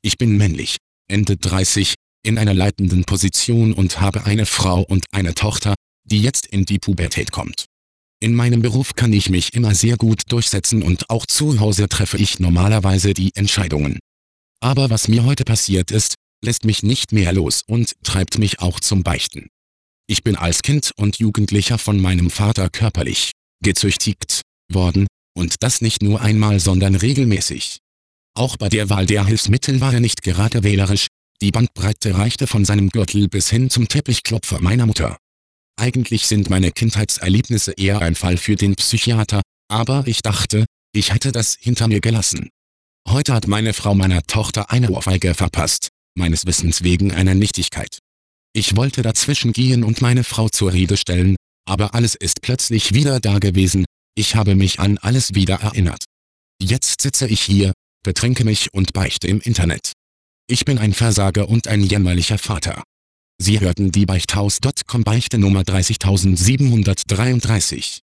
Ich bin männlich, Ende 30, in einer leitenden Position und habe eine Frau und eine Tochter, die jetzt in die Pubertät kommt. In meinem Beruf kann ich mich immer sehr gut durchsetzen und auch zu Hause treffe ich normalerweise die Entscheidungen. Aber was mir heute passiert ist, lässt mich nicht mehr los und treibt mich auch zum Beichten. Ich bin als Kind und Jugendlicher von meinem Vater körperlich gezüchtigt worden, und das nicht nur einmal, sondern regelmäßig. Auch bei der Wahl der Hilfsmittel war er nicht gerade wählerisch, die Bandbreite reichte von seinem Gürtel bis hin zum Teppichklopfer meiner Mutter. Eigentlich sind meine Kindheitserlebnisse eher ein Fall für den Psychiater, aber ich dachte, ich hätte das hinter mir gelassen. Heute hat meine Frau meiner Tochter eine Ohrfeige verpasst, meines Wissens wegen einer Nichtigkeit. Ich wollte dazwischen gehen und meine Frau zur Rede stellen, aber alles ist plötzlich wieder da gewesen, ich habe mich an alles wieder erinnert. Jetzt sitze ich hier, betrinke mich und beichte im Internet. Ich bin ein Versager und ein jämmerlicher Vater. Sie hörten die Beichthaus.com Beichte Nummer 30733.